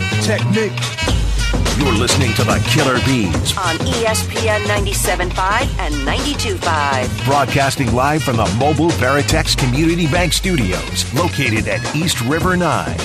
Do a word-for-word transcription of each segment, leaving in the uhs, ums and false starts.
technique. You're listening to the Killer Bees on E S P N ninety-seven point five and ninety-two point five. Broadcasting live from the Mobile Veritex Community Bank Studios, located at East River nine.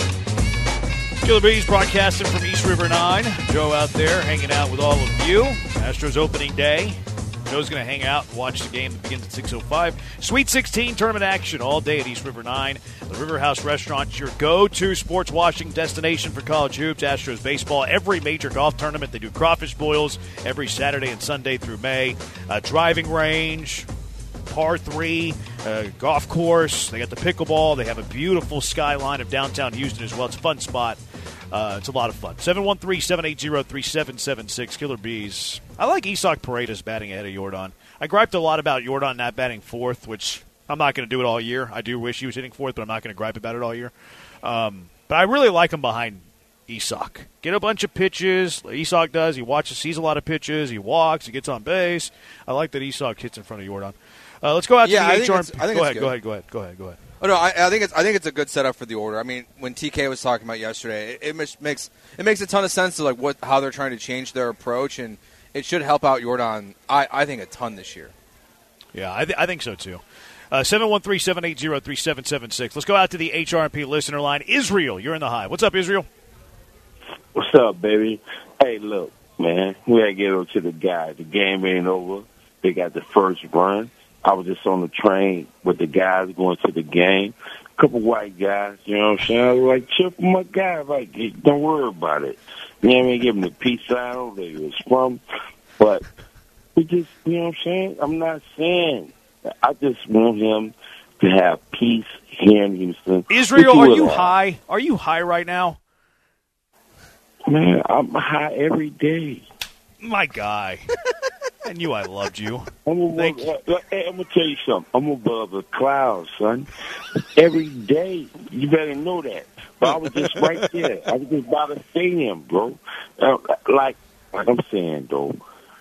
Killer Bees broadcasting from East River nine. Joe out there hanging out with all of you. Astros opening day. Joe's going to hang out and watch the game that begins at six oh five. Sweet sixteen tournament action all day at East River nine. The River House Restaurant, your go-to sports washing destination for college hoops, Astros baseball, every major golf tournament. They do crawfish boils every Saturday and Sunday through May. Uh, driving range, par three, uh, golf course. They got the pickleball. They have a beautiful skyline of downtown Houston as well. It's a fun spot. Uh, it's a lot of fun. seven one three, seven eight zero, three seven seven six, Killer Bees. I like Isak Paredes batting ahead of Jordan. I griped a lot about Jordan not batting fourth, which I'm not going to do it all year. I do wish he was hitting fourth, but I'm not going to gripe about it all year. Um, but I really like him behind Isak. Get a bunch of pitches. Isak does. He watches, sees a lot of pitches. He walks. He gets on base. I like that Isak hits in front of Jordan. Uh, let's go out yeah, to the I H R. think I think go it's ahead. good. Go ahead. Go ahead. Go ahead. Go ahead. Oh no, I, I think it's I think it's a good setup for the order. I mean, when T K was talking about yesterday, it, it makes it makes a ton of sense to like what how they're trying to change their approach, and it should help out Jordan. I, I think a ton this year. Yeah, I, th- I think so too. Uh, seven one three, seven eight zero, three seven seven six. Let's go out to the H R P listener line. Israel, you're in the high. What's up, Israel? What's up, baby? Hey, look, man, we got to get over to the guy. The game ain't over. They got the first run. I was just on the train with the guys going to the game. A couple white guys, you know what I'm saying? I was like, cheer for my guy. Like, hey, don't worry about it. You know what I mean? Give him the peace sign over there he was from. But we just, you know what I'm saying? I'm not saying. I just want him to have peace here in Houston. Israel, are you high? Are you high right now? Man, I'm high every day. My guy. I knew I loved you. I'm above, Thank you. Uh, hey, I'm going to tell you something. I'm above the clouds, son. Every day. You better know that. But I was just right there. I was just by the stadium, bro. Uh, like, like I'm saying, though,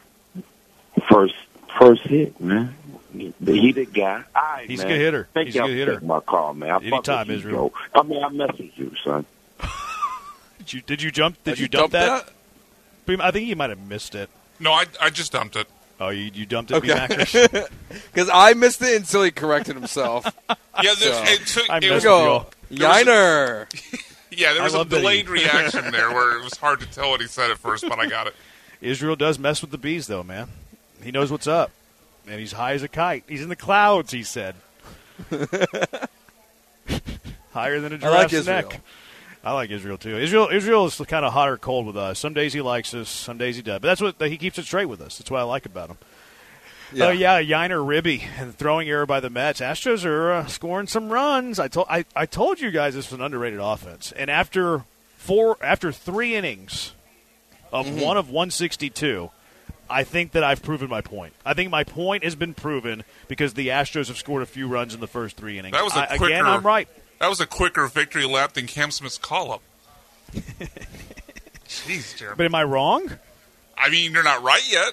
first first hit, man. He the guy. Right, He's man. a good hitter. Thank He's you a good hitter. for my call, man. I Anytime, you, Israel. Bro. I mean, I messaged you, son. Did you, did you jump? Did Did you, you dump, dump that? that? I think you might have missed it. No, I I just dumped it. Oh, you, you dumped it, Okay. Because I missed it until he corrected himself. Yeah, So, it took. I It There we was, missed go. There was a- Yiner. yeah, there I was a love that he- delayed reaction there where it was hard to tell what he said at first, but I got it. Israel does mess with the bees, though, man. He knows what's up. And he's high as a kite. He's in the clouds, he said. Higher than a I like giraffe's Israel. neck. I like Israel, too. Israel Israel is kind of hot or cold with us. Some days he likes us, some days he does. But that's what he keeps it straight with us. That's what I like about him. Oh, yeah, Yiner Ribby and the throwing error by the Mets. Astros are uh, scoring some runs. I told I, I told you guys this was an underrated offense. And after four, after three innings of Mm-hmm. one of one sixty-two, I think that I've proven my point. I think my point has been proven because the Astros have scored a few runs in the first three innings. That was a I, quicker, again, I'm right. That was a quicker victory lap than Cam Smith's call-up. Jeez, Jeremy. But am I wrong? I mean, you're not right yet.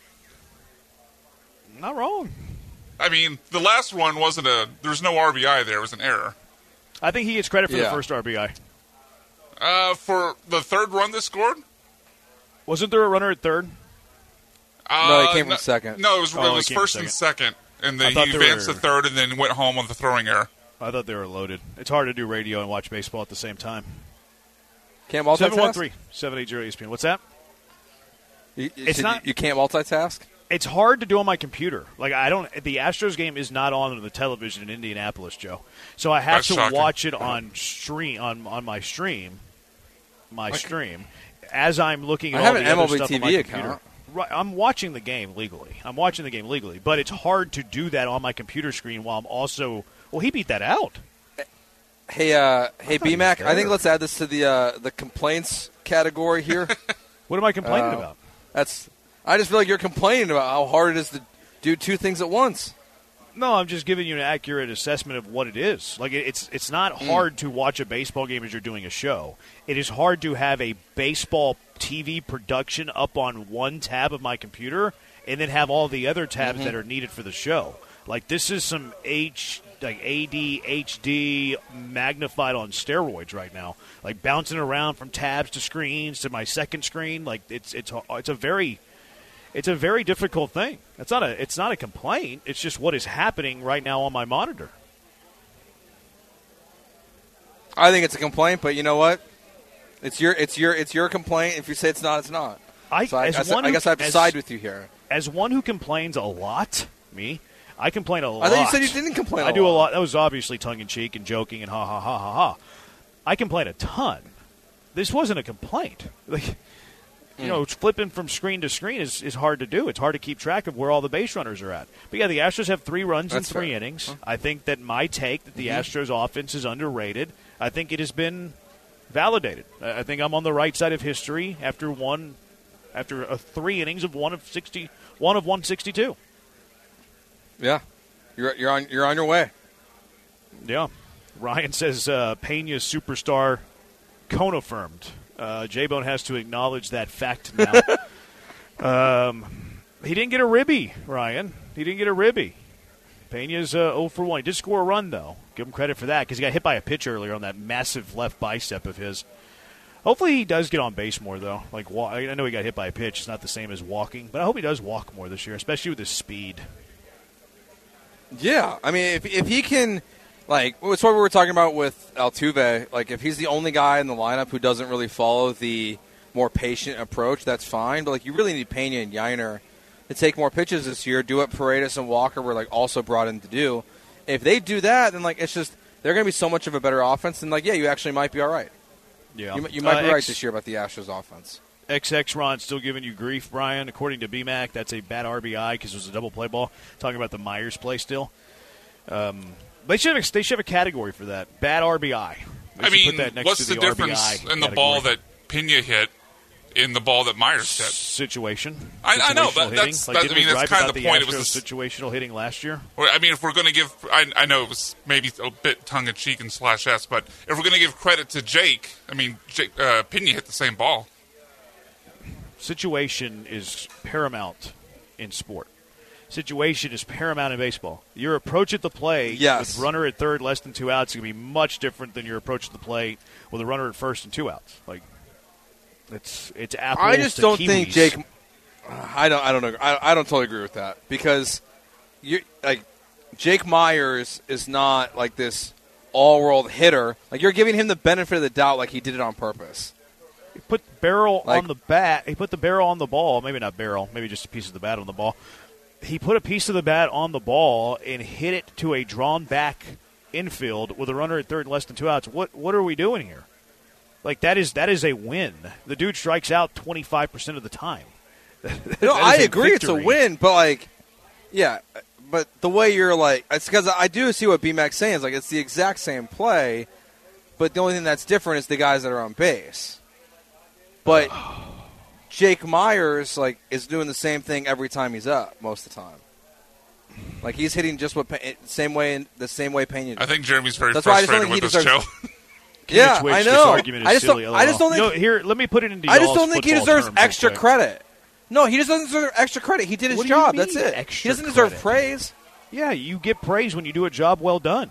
Not wrong. I mean, the last one wasn't a. There was no R B I there. It was an error. I think he gets credit for Yeah. the first R B I. Uh, for the third run they scored? Wasn't there a runner at third? Uh, No, he came from no, second. No, it was, Oh, it he was came first from and second. And I then thought he they advanced were- to third and then went home on the throwing error. I thought they were loaded. It's hard to do radio and watch baseball at the same time. Can't multitask? seven one three, seven eight zero E S P N. What's that? You, you, It's so not- you, you can't multitask? It's hard to do on my computer. Like I don't. The Astros game is not on the television in Indianapolis, Joe. So I have That's to shocking. watch it on stream on on my stream, my stream, as I'm looking at I all have the an other M L B stuff T on V my account. computer. Right, I'm watching the game legally. I'm watching the game legally, but it's hard to do that on my computer screen while I'm also. Well, he beat that out. Hey, uh, hey, thought he B Mac. was I think there. let's add this to the uh, the complaints category here. What am I complaining Uh, about? That's. I just feel like you're complaining about how hard it is to do two things at once. No, I'm just giving you an accurate assessment of what it is. Like it- it's it's not hard to watch a baseball game as you're doing a show. It is hard to have a baseball T V production up on one tab of my computer and then have all the other tabs that are needed for the show. Like this is some H uh, like A D H D magnified on steroids right now. Like bouncing around from tabs to screens to my second screen. Like it's it's it's a very it's a very difficult thing. It's not a it's not a complaint. It's just what is happening right now on my monitor. I think it's a complaint, but you know what? It's your it's your it's your complaint. If you say it's not, it's not. I, so I, as I, one I who, guess I have to as, side with you here. As one who complains a lot, me, I complain a lot. I thought you said you didn't complain a I lot. do a lot. That was obviously tongue-in-cheek and joking and ha, ha, ha, ha, ha. I complain a ton. This wasn't a complaint. Like, you mm. know, flipping from screen to screen is, is hard to do. It's hard to keep track of where all the base runners are at. But, yeah, the Astros have three runs That's in three fair. innings. Huh? I think that my take that the mm-hmm. Astros offense is underrated, I think it has been validated. I think I'm on the right side of history after one – after a three innings of one of sixty, one of one sixty-two. Yeah, you're you're on you're on your way. Yeah, Ryan says uh, Pena's superstar confirmed. Uh, J-Bone has to acknowledge that fact now. um, he didn't get a ribby, Ryan. He didn't get a ribby. Pena's uh, oh for one. He did score a run though. Give him credit for that because he got hit by a pitch earlier on that massive left bicep of his. Hopefully he does get on base more, though. Like I know he got hit by a pitch. It's not the same as walking, but I hope he does walk more this year, especially with his speed. Yeah, I mean, if if he can, like, it's what we were talking about with Altuve. Like, if he's the only guy in the lineup who doesn't really follow the more patient approach, that's fine. But, like, you really need Pena and Yainer to take more pitches this year, do what Paredes and Walker were, like, also brought in to do. If they do that, then, like, it's just they're going to be so much of a better offense. And, like, yeah, you actually might be all right. Yeah, you, you might uh, be right X, this year about the Astros offense. X X Ron still giving you grief, Brian. According to B MAC, that's a bad R B I because it was a double play ball. Talking about the Myers play still. Um, they should have, they should have a category for that. Bad R B I. They I mean, put that next what's to the, the difference R B I in the category. ball that Pena hit in the ball that Myers hit? Situation. I, I know, but hitting. that's, like, that, I mean, that's kind of the, the point. It was a situational hitting last year. Or, I mean, if we're going to give, I, I know it was maybe a bit tongue in cheek and slash S, but if we're going to give credit to Jake, I mean, Jake, uh, Pena hit the same ball. Situation is paramount in sport. Situation is paramount in baseball. Your approach at the play yes. with runner at third, less than two outs, is going to be much different than your approach at the play with a runner at first and two outs. Like it's it's apples I just to don't Kiwis. think Jake. I don't. I don't know. I, I don't totally agree with that because you like Jake Myers is not like this all-world hitter. Like you're giving him the benefit of the doubt, like he did it on purpose. He put the barrel like, on the bat. He put the barrel on the ball. Maybe not barrel. Maybe just a piece of the bat on the ball. He put a piece of the bat on the ball and hit it to a drawn-back infield with a runner at third and less than two outs. What what are we doing here? Like that is that is a win. The dude strikes out twenty-five percent of the time. No, I agree. It's a win, but like, yeah, but the way you're like, it's because I do see what B MAC's saying. It's like it's the exact same play, but the only thing that's different is the guys that are on base. But Jake Myers like is doing the same thing every time he's up most of the time. Like he's hitting just what same way the same way Pena did. I think Jeremy's very that's frustrated with this show. Yeah, I know. Argument is I just silly, don't. I just don't think. No, here, let me put it into. I just don't think he deserves extra quick. credit. No, he just doesn't deserve extra credit. He did his What do you job. mean, That's it. extra He doesn't deserve credit? praise. Yeah, you get praise when you do a job well done.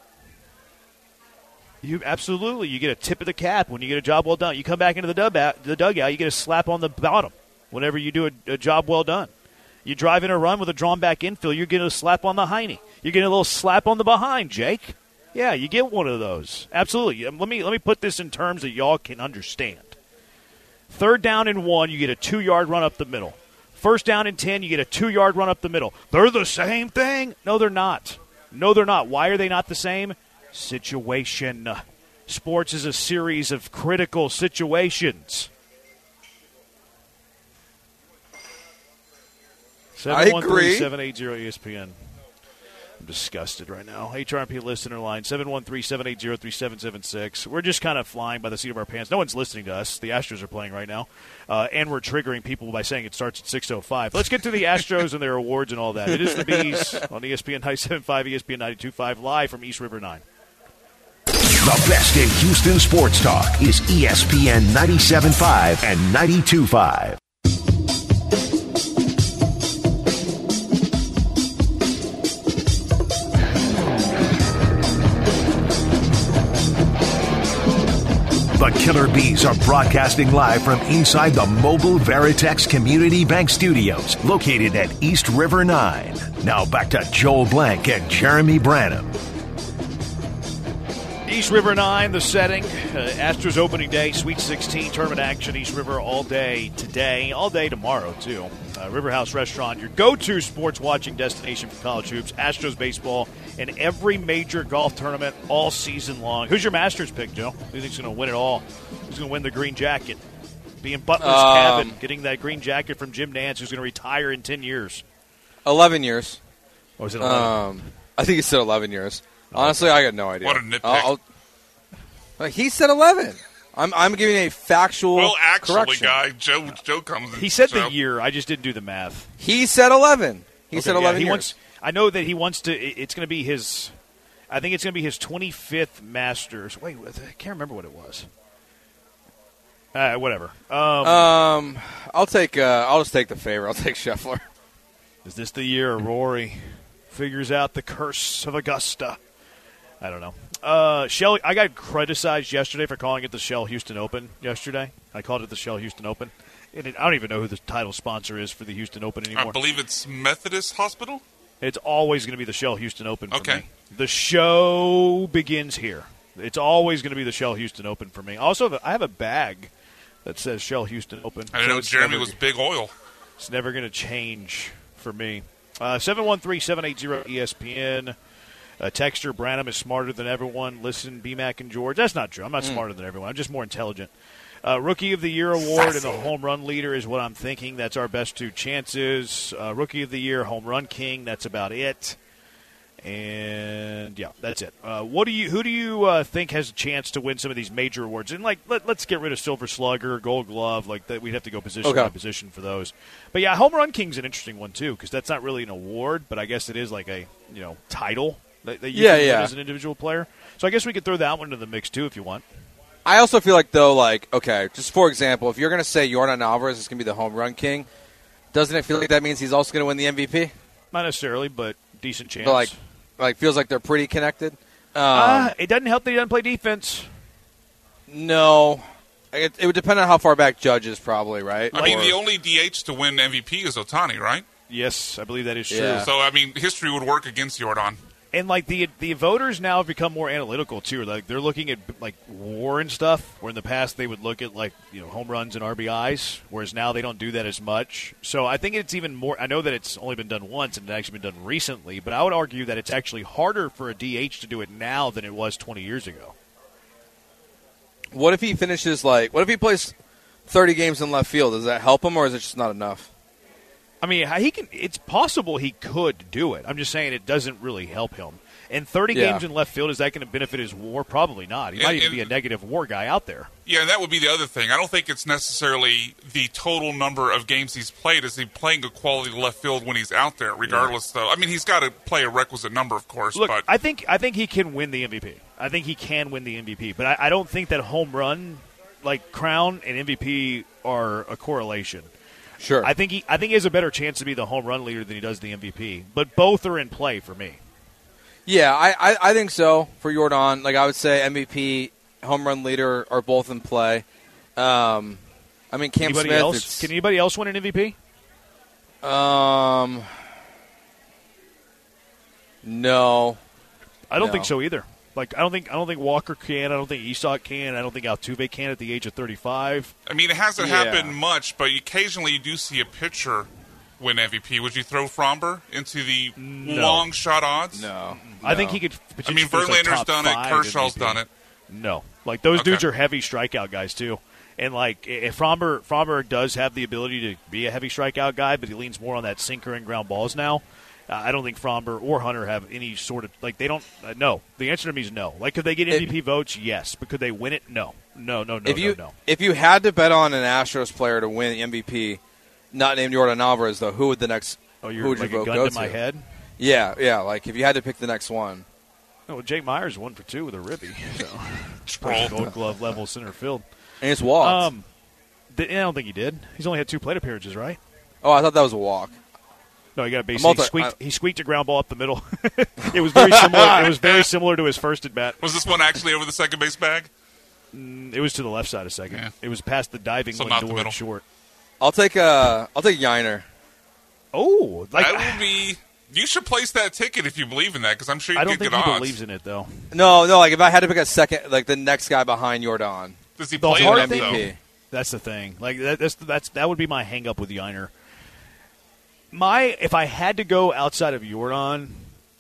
You absolutely you get a tip of the cap when you get a job well done. You come back into the dugout, the dugout, you get a slap on the bottom whenever you do a, a job well done. You drive in a run with a drawn back infield, you're getting a slap on the hiney. You're getting a little slap on the behind, Jake. Yeah, you get one of those. Absolutely. Let me let me put this in terms that y'all can understand. Third down and one, you get a two-yard run up the middle. First down and ten, you get a two-yard run up the middle. They're the same thing? No, they're not. No, they're not. Why are they not the same? Situation. Sports is a series of critical situations. seven one three, seven eight zero, E S P N. I'm disgusted right now. H R M P listener line, seven one three, seven eight zero, three seven seven six. We're just kind of flying by the seat of our pants. No one's listening to us. The Astros are playing right now. Uh, and we're triggering people by saying it starts at six oh five. Let's get to the Astros and their awards and all that. It is the Bees on E S P N ninety-seven point five, E S P N ninety-two point five, live from East River nine. The best in Houston sports talk is E S P N ninety-seven point five and ninety-two point five. Killer Bees are broadcasting live from inside the Mobile Veritex Community Bank Studios, located at East River nine. Now back to Joel Blank and Jeremy Branham. East River nine, the setting. Uh, Astros opening day, Sweet sixteen tournament action. East River all day today, all day tomorrow, too. Uh, River House Restaurant, your go-to sports watching destination for college hoops. Astros baseball and every major golf tournament all season long. Who's your Masters pick, Joe? Who do you think's going to win it all? Who's going to win the green jacket? Be in Butler's Um, cabin, getting that green jacket from Jim Nance, who's going to retire in ten years. eleven years. Or is it eleven? Um, I think he said eleven years. Honestly, I got no idea. What a nitpick. I'll, I'll, like, he said eleven. I'm I'm giving a factual Well, actually, correction. guy, Joe Joe comes in. He said Joe. the year. I just didn't do the math. He said eleven. He Okay, said yeah, eleven he years. wants. I know that he wants to. it- It's going to be his. I think it's going to be his twenty-fifth Masters. Wait, what- I can't remember what it was. Uh, whatever. Um, um, I'll take. Uh, I'll just take the favor. I'll take Scheffler. is this the year Rory figures out the curse of Augusta? I don't know. Uh, Shell. I got criticized yesterday for calling it the Shell Houston Open. Yesterday, I called it the Shell Houston Open. And it, I don't even know who the title sponsor is for the Houston Open anymore. I believe it's Methodist Hospital. It's always going to be the Shell Houston Open for Okay. me. The show begins here. It's always going to be the Shell Houston Open for me. Also, I have a bag that says Shell Houston Open. I didn't so know it's Jeremy never- was big oil. It's never going to change for me. Uh, seven one three, seven eight zero, E S P N. Uh, Texter, Branham is smarter than everyone. Listen, B-Mac and George. That's not true. I'm not smarter than everyone. I'm just more intelligent. Uh, Rookie of the Year award and the home run leader is what I'm thinking. That's our best two chances. Uh, Rookie of the Year, home run king. That's about it. And yeah, that's it. Uh, what do you? Who do you uh, think has a chance to win some of these major awards? And like, let, let's get rid of Silver Slugger, Gold Glove. Like that, we'd have to go position Okay. by position for those. But yeah, home run king's an interesting one too, because that's not really an award, but I guess it is like a you know title that, that you Yeah, can win yeah. as an individual player. So I guess we could throw that one into the mix too if you want. I also feel like, though, like, okay, just for example, if you're going to say Yordan Alvarez is going to be the home run king, doesn't it feel like that means he's also going to win the M V P? Not necessarily, but decent chance. But like, like feels like they're pretty connected. Um, uh, it doesn't help that he doesn't play defense. no, it, it would depend on how far back Judge is, probably, right? I mean, Or- the only D H to win M V P is Otani, right? Yes, I believe that is true. Yeah. So, I mean, history would work against Jordan. And like the the voters now have become more analytical too. Like they're looking at like WAR and stuff, where in the past they would look at like you know home runs and R B Is, whereas now they don't do that as much. So I think it's even more. I know that it's only been done once and it's actually been done recently, but I would argue that it's actually harder for a D H to do it now than it was twenty years ago. What if he finishes like? What if he plays thirty games in left field? Does that help him, or is it just not enough? I mean, he can. It's possible he could do it. I'm just saying it doesn't really help him. And thirty Yeah. games in left field, is that going to benefit his WAR? Probably not. He And- might even and- be a negative WAR guy out there. Yeah, and that would be the other thing. I don't think it's necessarily the total number of games he's played. Is he playing a quality left field when he's out there, regardless, though? I mean, he's got to play a requisite number, of course. Look, but I think I think he can win the M V P. I think he can win the M V P, but I, I don't think that home run, like crown and M V P, are a correlation. Sure. I think he I think he has a better chance to be the home run leader than he does the M V P. But both are in play for me. Yeah, I, I, I think so for Jordan. Like I would say, M V P, home run leader are both in play. Um, I mean, Cam Anybody Smith. else? it's- Can anybody else win an M V P? Um, no. I don't No. think so either. Like I don't think I don't think Walker can. I don't think Isak can. I don't think Altuve can at the age of thirty-five. I mean, it hasn't Yeah. happened much, but occasionally you do see a pitcher win M V P. Would you throw Fromber into the long shot odds? No. I think No. he could. I mean, potentially finish, like, Verlander's top done it. five Kershaw's M V P. done it. No, like those Okay. dudes are heavy strikeout guys too. And like if Fromber Fromber does have the ability to be a heavy strikeout guy, but he leans more on that sinker and ground balls now. Uh, I don't think Fromber or Hunter have any sort of like they don't. Uh, no, the answer to me is no. Like could they get M V P If- votes? Yes, but could they win it? No, no, no, no, if you no, no. if you had to bet on an Astros player to win the M V P, not named Jordan Alvarez, though, who would the next? Oh, you're who would like your a vote gun go to my head. Yeah, yeah. Like if you had to pick the next one. Oh, well, Jake Myers one for two with a ribby. So Sproul. Gold Glove level center field. And it's walked. Um, th- I don't think he did. He's only had two plate appearances, right? oh, I thought that was a walk. No, he got a base. multi- he, squeaked, I- he squeaked a ground ball up the middle. It was very similar. It was very similar to his first at bat. Was this one actually over the second base bag? Mm, it was to the left side of second. Yeah. It was past the diving So not the Lindor middle. and short. I'll take uh, I'll take Yiner. Oh, like That would be. You should place that ticket if you believe in that, because I'm sure you I don't get think good he odds. believes in it though. No, no. Like if I had to pick a second, like the next guy behind Jordan. Does he The play hard it thing- though? M V P. That's the thing. Like that, that's that's that would be my hang up with Yiner. My if I had to go outside of Jordan,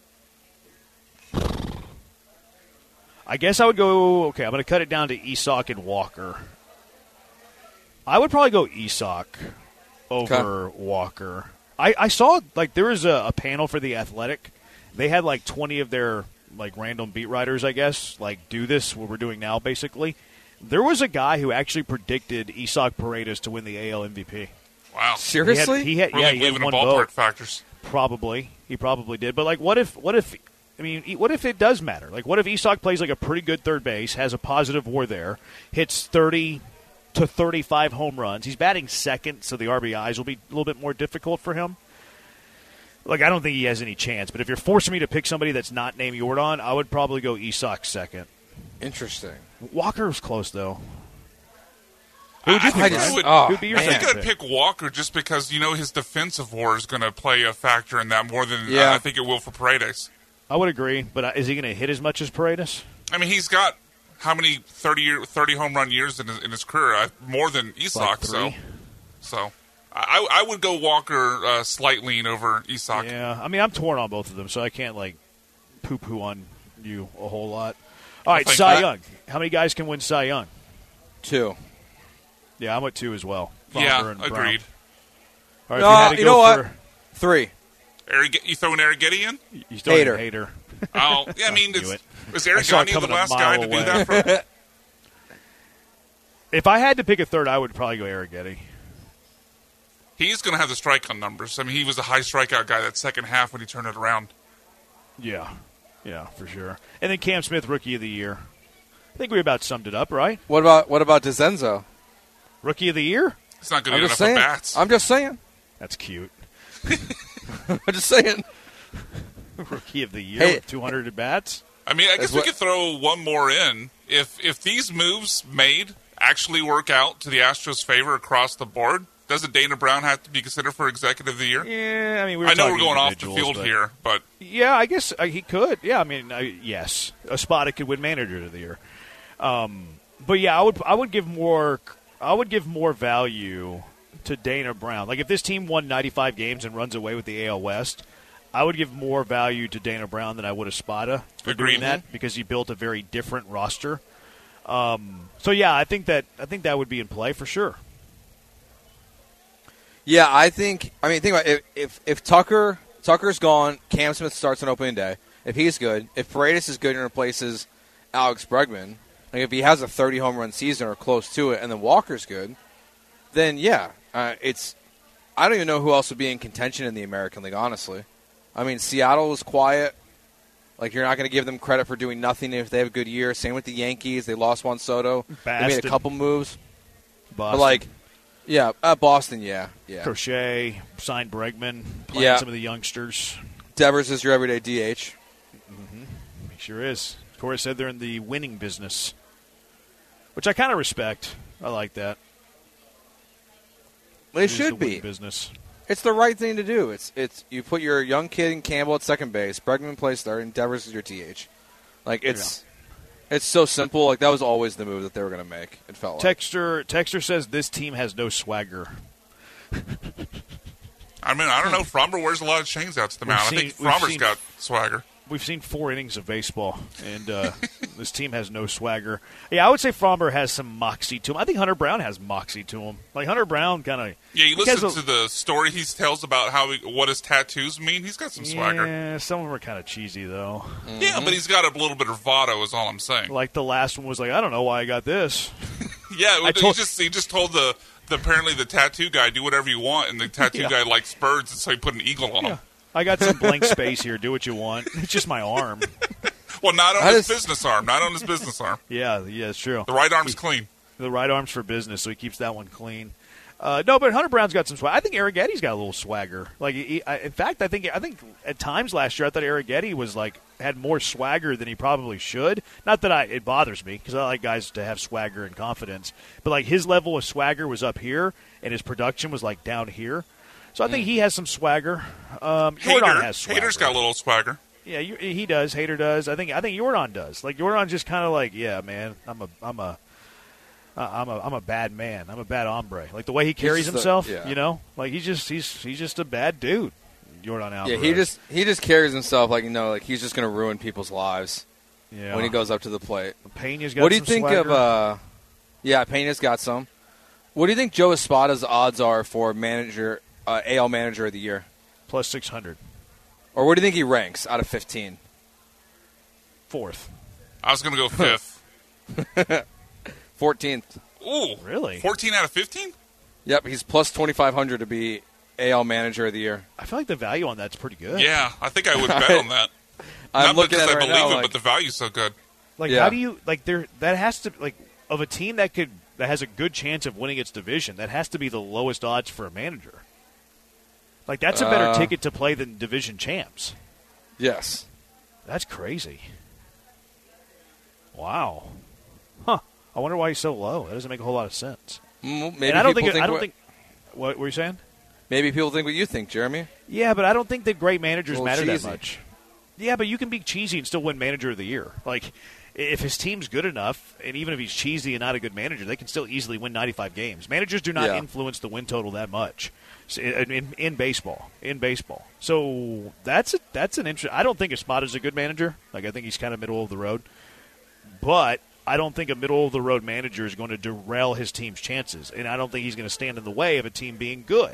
I guess I would go. Okay, I'm going to cut it down to Isak and Walker. I would probably go Isak over Walker. I, I saw like there was a, a panel for The Athletic. They had like twenty of their like random beat writers, I guess, like do this what we're doing now, basically. There was a guy who actually predicted Isak Paredes to win the A L M V P. Wow. Seriously? He had, he had Really yeah, he believing had in one ballpark vote. factors. Probably, he probably did. But like, what if? What if? I mean, what if it does matter? Like, what if Isak plays like a pretty good third base, has a positive WAR there, hits thirty to thirty-five home runs. He's batting second, so the R B Is will be a little bit more difficult for him. Like, I don't think he has any chance. But if you're forcing me to pick somebody that's not named Jordan, I would probably go Isak second. Interesting. Walker's close though. I, I pick, think I Ryan? would. Oh, Who'd be your I think second I'd pick? pick Walker just because you know his defensive WAR is going to play a factor in that more than Yeah. uh, I think it will for Paredes. I would agree, but uh, is he going to hit as much as Paredes? I mean, he's got how many thirty year, thirty home run years in his, in his career? I, more than Isak. Like so, three. so I, I would go Walker uh, slight lean over Isak. Yeah, I mean, I'm torn on both of them, so I can't like poo-poo on you a whole lot. All right, think Cy that- Young. How many guys can win Cy Young? Two. Yeah, I'm at two as well. Yeah, Frommer and Brown. agreed. All right, No, if you, had to you go know what? for, Three. Eric, you throwing Arrighetti in? You still Hater. hater. Oh, yeah, I mean, knew it's, it. was I saw it Arrighetti the coming a last mile guy to away. do that for? If I had to pick a third, I would probably go Arrighetti. He's going to have the strikeout numbers. I mean, he was a high strikeout guy that second half when he turned it around. Yeah, yeah, for sure. And then Cam Smith, Rookie of the Year. I think we about summed it up, right? What about what about DeZenzo? Rookie of the Year? He's not going I'm to get just enough saying. at bats. I'm just saying. That's cute. I'm just saying. Rookie of the Year Hey. with two hundred at bats. I mean, I guess That's we what- could throw one more in. If if these moves made actually work out to the Astros' favor across the board, doesn't Dana Brown have to be considered for Executive of the Year? Yeah, I mean, we were I know we're talking going off the individuals, field but- here, but Yeah, I guess uh, he could. Yeah, I mean, uh, yes, Espada could win Manager of the Year. Um, but yeah, I would I would give more I would give more value to Dana Brown. Like if this team won ninety-five games and runs away with the A L West, I would give more value to Dana Brown than I would Espada for Agreed. doing that because he built a very different roster. Um, so yeah, I think that I think that would be in play for sure. Yeah, I think. I mean, think about it. If, if if Tucker Tucker's gone, Cam Smith starts on opening day. If he's good, if Paredes is good and replaces Alex Bregman, like if he has a thirty home run season or close to it, and then Walker's good, then yeah, uh, it's. I don't even know who else would be in contention in the American League. Honestly, I mean, Seattle was quiet. Like you're not going to give them credit for doing nothing if they have a good year. Same with the Yankees; they lost Juan Soto. They made a Boston. couple moves, Boston. but like, yeah, uh, Boston, yeah, yeah. Crochet signed Bregman, playing Yeah. some of the youngsters. Devers is your everyday D H. He sure is. Corey said they're in the winning business, which I kind of respect. I like that. It is the should winning be. business. It's the right thing to do. It's it's you put your young kid in Campbell at second base, Bregman plays third, and Devers is your D H. Like it's it's so simple. Like that was always the move that they were going to make. It felt like. Texter Texter says this team has no swagger. I mean, I don't know. Fromber wears a lot of chains out to the We've mound. I seen- think we've Fromber's seen- got swagger. We've seen four innings of baseball, and uh, this team has no swagger. Yeah, I would say Fromber has some moxie to him. I think Hunter Brown has moxie to him. Like Hunter Brown kind of. Yeah, you listen to the story he tells about how he, what his tattoos mean. He's got some swagger. Yeah, some of them are kind of cheesy though. Yeah, but he's got a little bit of bravado. Is all I'm saying. Like the last one was like, I don't know why I got this. Yeah, I he told- just he just told the, the apparently the tattoo guy do whatever you want, and the tattoo Yeah. guy likes birds, and so he put an eagle on Yeah. him. I got some blank space here. Do what you want. It's just my arm. Well, not on That his is- business arm, not on his business arm. Yeah, yeah, it's true. The right arm's clean. The right arm's for business, so he keeps that one clean. Uh, no, but Hunter Brown's got some swag. I think Arrighetti's got a little swagger. Like, he, I, in fact, I think I think at times last year I thought Arrighetti was like had more swagger than he probably should. Not that I it bothers me because I like guys to have swagger and confidence, but like his level of swagger was up here and his production was like down here. So I think mm. he has some swagger. Um, Hader, Jordan has swagger. Hader's got a little swagger. Yeah, you, he does. Hader does. I think I think Jordan does. Like Jordan just kind of like, yeah, man, I'm a I'm a Uh, I'm a I'm a bad man. I'm a bad hombre. Like the way he carries himself, a, yeah. you know, like he's just he's he's just a bad dude. Jordan Alvarez. Yeah, he just he just carries himself like you know, like he's just going to ruin people's lives. Yeah. When he goes up to the plate. Pena's got What do you some think swagger. of? Uh, yeah, Pena's got some. What do you think Joe Espada's odds are for manager uh, A L Manager of the Year? Plus six hundred. Or what do you think he ranks out of fifteen? Fourth. I was going to go fifth. fourteenth. Ooh, really? fourteen out of fifteen? Yep, he's plus twenty-five hundred to be A L Manager of the Year. I feel like the value on that's pretty good. Yeah, I think I would bet on that. I'm Not looking because at it I right believe now, it, like, but the value's so good. Like, yeah. how do you like there? That has to like of a team that could that has a good chance of winning its division. That has to be the lowest odds for a manager. Like that's a better uh, ticket to play than division champs. Yes. That's crazy. Wow. Huh. I wonder why he's so low. That doesn't make a whole lot of sense. Mm, maybe and I don't people think, think I don't what, think. What were you saying? Maybe people think what you think, Jeremy. Yeah, but I don't think that great managers matter cheesy. that much. Yeah, but you can be cheesy and still win Manager of the Year. Like, if his team's good enough, and even if he's cheesy and not a good manager, they can still easily win ninety-five games. Managers do not yeah. influence the win total that much in, in, in baseball. In baseball, so that's a, that's an interesting. I don't think Espada's a good manager. Like, I think he's kind of middle of the road, but I don't think a middle of the road manager is going to derail his team's chances, and I don't think he's going to stand in the way of a team being good.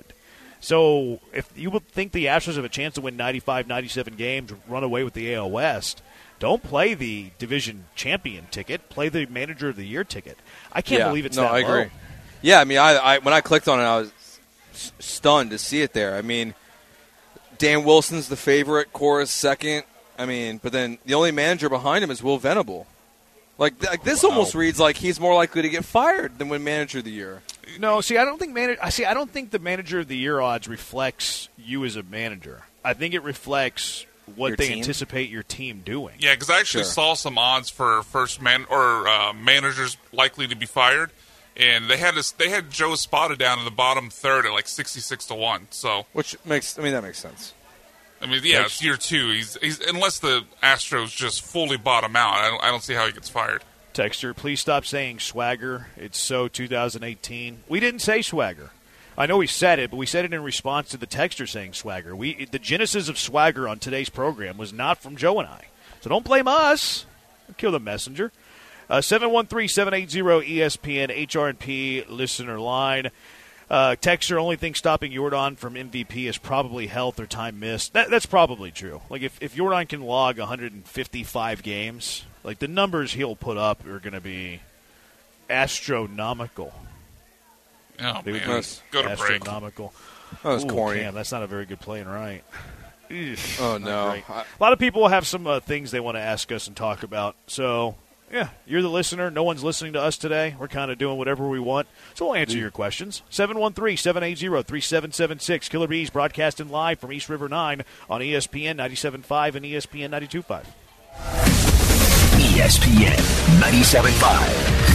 So if you would think the Astros have a chance to win ninety-five, ninety-seven games, run away with the A L West, don't play the division champion ticket. Play the Manager of the Year ticket. I can't yeah. believe it's no, that I low. agree. Yeah, I mean, I, I when I clicked on it, I was s- stunned to see it there. I mean, Dan Wilson's the favorite, Cora's second. I mean, but then the only manager behind him is Will Venable. Like, like this wow. almost reads like he's more likely to get fired than win Manager of the Year. No, see, I don't think man- I see. I don't think the Manager of the Year odds reflects you as a manager. I think it reflects what Your they team? anticipate your team doing. Yeah, because I actually Sure. saw some odds for first man or uh, managers likely to be fired, and they had this, they had Joe Espada down in the bottom third at like sixty-six to one. So, Which makes, I mean, that makes sense. I mean, yeah, it's year two. He's, he's unless the Astros just fully bottom out, I don't, I don't see how he gets fired. Texter, please stop saying swagger. It's so two thousand eighteen. We didn't say swagger. I know we said it, but we said it in response to the texter saying swagger. We the genesis of swagger on today's program was not from Joe and I. So don't blame us. Kill the messenger. Uh, seven one three, seven eight zero, E S P N, H R and P listener line. Uh, texter, only thing stopping Jordan from M V P is probably health or time missed. That, that's probably true. Like, if, if Jordan can log one hundred fifty-five games, like, the numbers he'll put up are going to be astronomical. Oh, They would man. be Go to break. astronomical. That was Ooh, corny. Cam, that's not a very good play and right. Eugh, Oh, not no. great. I- A lot of people have some uh, things they want to ask us and talk about. So, yeah, you're the listener. No one's listening to us today. We're kind of doing whatever we want. So we'll answer your questions. seven one three, seven eight zero, three seven seven six. Killer Bees broadcasting live from East River nine on E S P N ninety-seven point five and E S P N ninety-two point five. E S P N ninety-seven point five.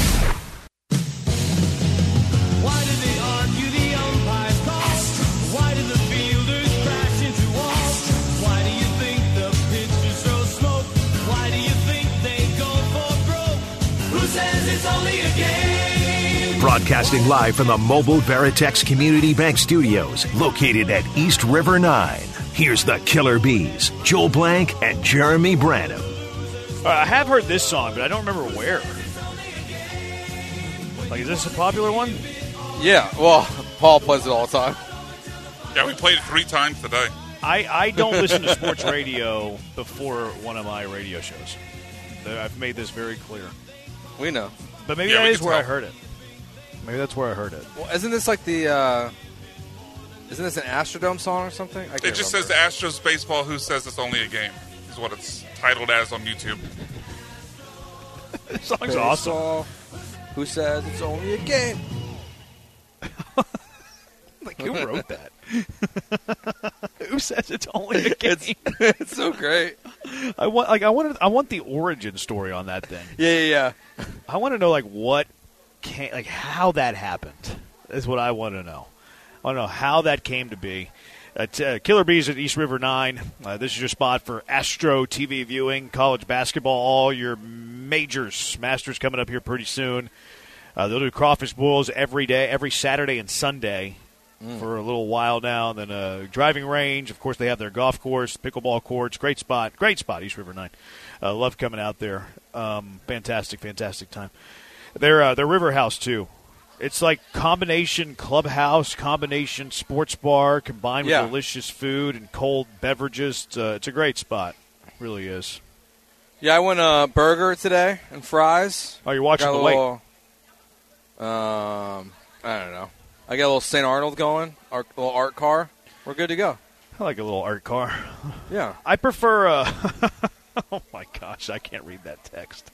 Why did they argue the umpire's call? Why did the fielders crash into walls? Why do you think the pitchers throw smoke? Why do you think they go for broke? Who says it's only a game? Broadcasting live from the Mobile Veritex Community Bank Studios, located at East River nine. Here's the Killer Bees, Joel Blank and Jeremy Branham. Uh, I have heard this song, but I don't remember where. Like, is this a popular one? Yeah, well, Paul plays it all the time. Yeah, we played it three times today. I, I don't listen to sports radio before one of my radio shows. I've made this very clear. We know. But maybe Yeah, that we is can where I tell. heard it. Maybe that's where I heard it. Well, isn't this like the, uh, isn't this an Astrodome song or something? I can't It just remember. says the Astros baseball. Who says it's only a game? Is what it's titled as on YouTube. This song's awesome. Baseball. Who says it's only a game? who wrote that? Who says it's only a game? It's, it's so great. I want like I want I want the origin story on that thing. Yeah, yeah, yeah. I want to know like what came, like how that happened. Is what I want to know. I want to know how that came to be. Uh, t- uh, Killer Bees at East River nine. Uh, this is your spot for Astro T V viewing, college basketball, all your majors. Masters coming up here pretty soon. Uh, they'll do crawfish boils every day, every Saturday and Sunday mm. for a little while now. Then a driving range. Of course, they have their golf course, pickleball courts. Great spot. Great spot, East River nine. Uh, love coming out there. Um, fantastic, fantastic time. Their, uh, their River House, too. It's like combination clubhouse, combination sports bar, combined with yeah. delicious food and cold beverages. It's, uh, it's a great spot. It really is. Yeah, I went a uh, burger today and fries. Oh, you're watching got the a lake. little, Um, I don't know. I got a little Saint Arnold going, our little art car. We're good to go. I like a little art car. Yeah. I prefer uh, – oh, my gosh, I can't read that text.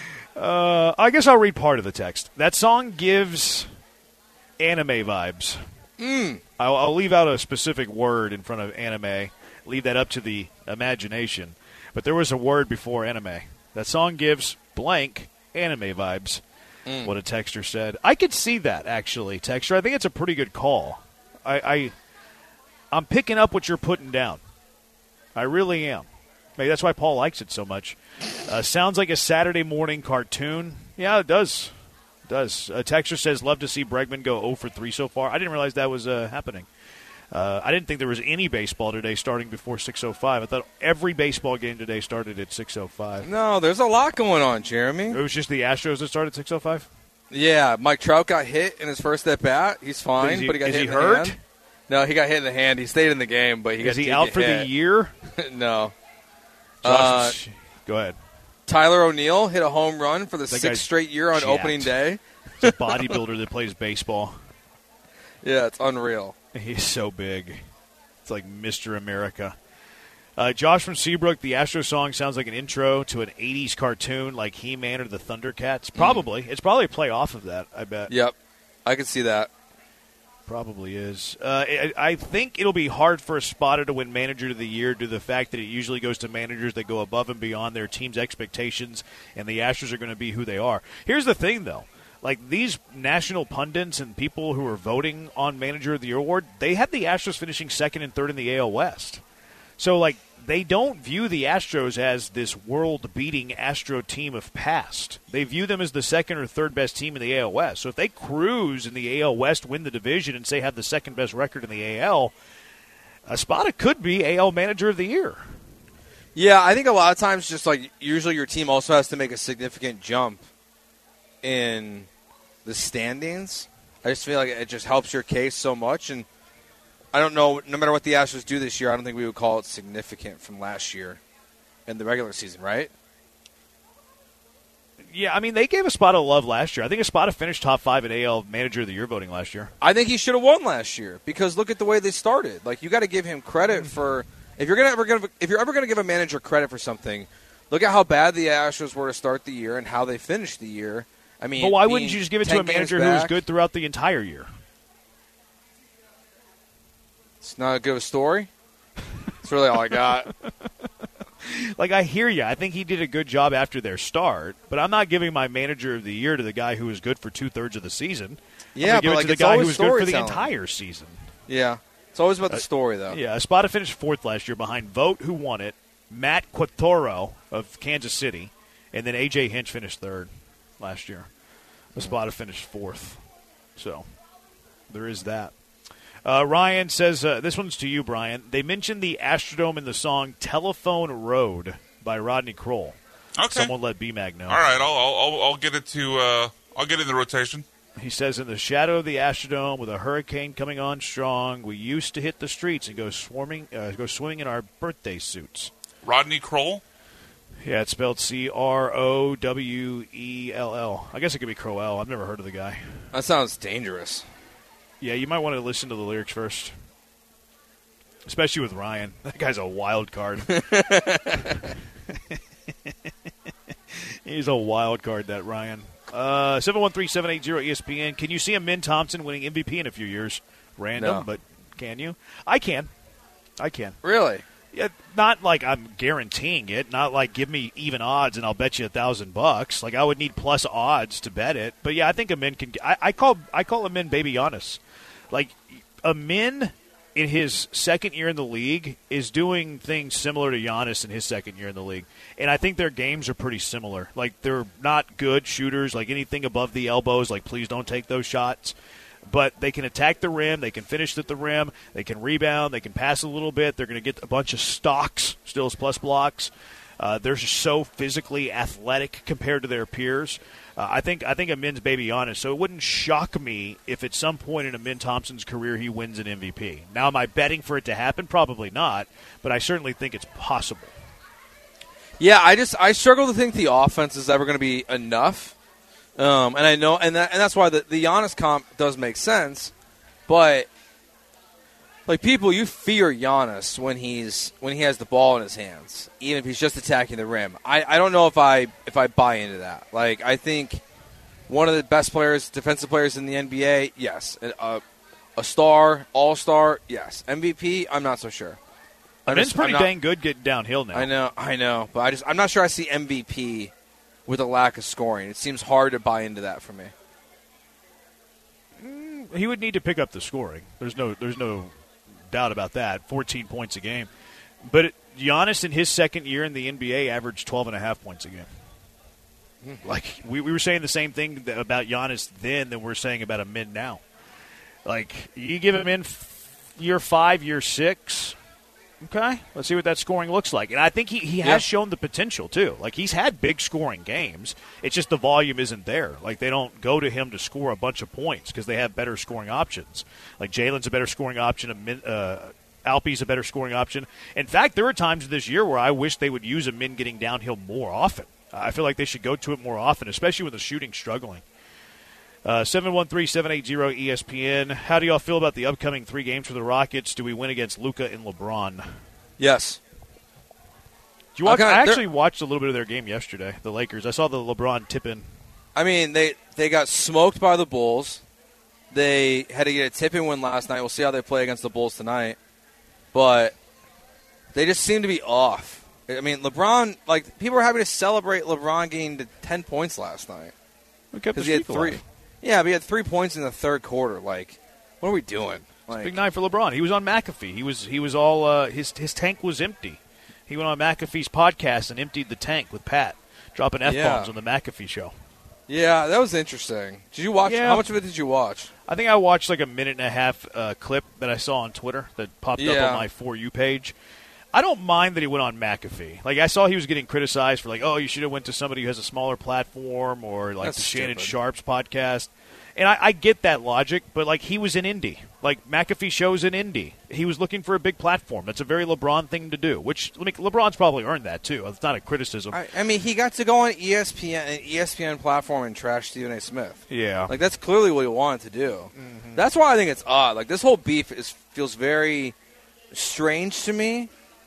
Uh, I guess I'll read part of the text. That song gives anime vibes. Mm. I'll, I'll leave out a specific word in front of anime, leave that up to the imagination. But there was a word before anime. That song gives blank anime vibes, mm. what a texter said. I could see that, actually, texter. I think it's a pretty good call. I, I, I'm picking up what you're putting down. I really am. Maybe that's why Paul likes it so much. Uh, sounds like a Saturday morning cartoon. Yeah, it does. It does. A texter says, love to see Bregman go oh for three so far. I didn't realize that was uh, happening. Uh, I didn't think there was any baseball today starting before six oh five. I thought every baseball game today started at six oh five. No, there's a lot going on, Jeremy. It was just the Astros that started at six oh five? Yeah, Mike Trout got hit in his first at-bat. He's fine, Is he, but he got is hit he in hurt? the hand. No, he got hit in the hand. He stayed in the game, but he got Is he did out get for hit. the year? No. Uh, Uh, go ahead. Tyler O'Neill hit a home run for the That guy's sixth straight year on jacked. opening day. It's a bodybuilder that plays baseball. Yeah, it's unreal. He's so big. It's like Mister America. Uh, Josh from Seabrook, the Astro song sounds like an intro to an eighties cartoon like He-Man or the Thundercats. Probably. Mm. It's probably a play off of that, I bet. Yep. I can see that. Probably is. Uh, I, I think it'll be hard for a spotter to win Manager of the Year due to the fact that it usually goes to managers that go above and beyond their team's expectations, and the Astros are going to be who they are. Here's the thing, though. Like, these national pundits and people who are voting on Manager of the Year award, they had the Astros finishing second and third in the A L West. So, like, they don't view the Astros as this world-beating Astro team of past. They view them as the second or third best team in the A L West. So if they cruise in the A L West, win the division, and say have the second best record in the A L, Espada could be A L Manager of the Year. Yeah, I think a lot of times just like usually your team also has to make a significant jump in the standings. I just feel like it just helps your case so much, and I don't know, no matter what the Astros do this year, I don't think we would call it significant from last year in the regular season, right? Yeah, I mean, they gave Espada love last year. I think Espada finished top five in A L Manager of the Year voting last year. I think he should have won last year because look at the way they started. Like, you got to give him credit for if you're gonna ever gonna if you're ever going to give a manager credit for something, look at how bad the Astros were to start the year and how they finished the year. I mean, but why wouldn't you just give it to a manager who was back, good throughout the entire year? It's not a good story. That's really all I got. Like, I hear you. I think he did a good job after their start, but I'm not giving my Manager of the Year to the guy who was good for two-thirds of the season. Yeah, I'm but give like, it to the it's guy who always was good for the storytelling. entire season. Yeah. It's always about the story, though. Uh, yeah, Espada finished fourth last year behind Vogt, who won it, Matt Quattoro of Kansas City, and then A J Hinch finished third last year. Espada finished fourth. So, there is that. Uh, Ryan says, uh, this one's to you, Brian. They mentioned the Astrodome in the song Telephone Road by Rodney Kroll. Okay. Someone let B-Mag know. All right, I'll I'll, I'll get it to uh, I'll get it in the rotation. He says, in the shadow of the Astrodome, with a hurricane coming on strong, we used to hit the streets and go swarming, uh, go swimming in our birthday suits. Rodney Kroll? Yeah, it's spelled C R O W E L L. I guess it could be Crowell. I've never heard of the guy. That sounds dangerous. Yeah, you might want to listen to the lyrics first. Especially with Ryan. That guy's a wild card. He's a wild card, that Ryan. Uh, seven one three, seven eight zero, E S P N. Can you see a Min Thompson winning M V P in a few years? random, No. but can you? I can. I can. Really? Yeah, not like I'm guaranteeing it. Not like give me even odds and I'll bet you a thousand bucks. Like I would need plus odds to bet it. But yeah, I think Amin can. I, I call I call Amin Baby Giannis. Like Amin in his second year in the league is doing things similar to Giannis in his second year in the league, and I think their games are pretty similar. Like they're not good shooters. Like anything above the elbows, like please don't take those shots. But they can attack the rim. They can finish at the rim. They can rebound. They can pass a little bit. They're going to get a bunch of stocks, steals plus blocks. Uh, they're just so physically athletic compared to their peers. Uh, I think I think Amin's Baby Giannis. So it wouldn't shock me if at some point in Amin Thompson's career he wins an M V P. Now, am I betting for it to happen? Probably not. But I certainly think it's possible. Yeah, I just I struggle to think the offense is ever going to be enough. Um, and I know, and that, and that's why the the Giannis comp does make sense. But like people, you fear Giannis when he's when he has the ball in his hands, even if he's just attacking the rim. I, I don't know if I if I buy into that. Like I think one of the best players, defensive players in the N B A, yes. A, a star, all star, yes. M V P, I'm not so sure. I'm Amin's just- pretty I'm not- dang good getting downhill now. I know, I know, but I just I'm not sure I see M V P with a lack of scoring. It seems hard to buy into that for me. He would need to pick up the scoring. There's no there's no doubt about that. fourteen points a game. But it, Giannis in his second year in the N B A averaged twelve and a half points a game. Like we, we were saying the same thing th- about Giannis then that we're saying about Amin now. Like you give him in f- year five, year six. Okay, let's see what that scoring looks like. And I think he, he has Yeah. shown the potential, too. Like, he's had big scoring games. It's just the volume isn't there. Like, they don't go to him to score a bunch of points because they have better scoring options. Like, Jalen's a better scoring option. Uh, Alpe's a better scoring option. In fact, there were times this year where I wish they would use Amin getting downhill more often. I feel like they should go to it more often, especially when the shooting's struggling. Uh, seven one three, seven eight zero, E S P N. How do y'all feel about the upcoming three games for the Rockets? Do we win against Luka and LeBron? Yes. Did you watch, Okay, I they're- actually watched a little bit of their game yesterday, the Lakers. I saw the LeBron tip-in. I mean, they, they got smoked by the Bulls. They had to get a tip-in win last night. We'll see how they play against the Bulls tonight. But they just seem to be off. I mean, LeBron, like, people were happy to celebrate LeBron getting to ten points last night. We kept the Because he had streak three. alive. Yeah, but he had three points in the third quarter. Like, what are we doing? Like, Big night for LeBron. He was on McAfee. He was he was all uh, his his tank was empty. He went on McAfee's podcast and emptied the tank with Pat, dropping F bombs Yeah. on the McAfee show. yeah, that was interesting. Did you watch? Yeah. How much of it did you watch? I think I watched like a minute and a half uh, clip that I saw on Twitter that popped up Yeah. on my For You page. I don't mind that he went on McAfee. Like I saw he was getting criticized for like, oh, you should have went to somebody who has a smaller platform or like That's the Shannon stupid. Sharp's podcast. And I, I get that logic, but like he was in Indy. Like McAfee shows in Indy. He was looking for a big platform. That's a very LeBron thing to do, which I mean, LeBron's probably earned that too. It's not a criticism. I, I mean, he got to go on E S P N, an E S P N platform and trash Stephen A. Smith. yeah. Like that's clearly what he wanted to do. That's why I think it's odd. Like this whole beef is feels very strange to me,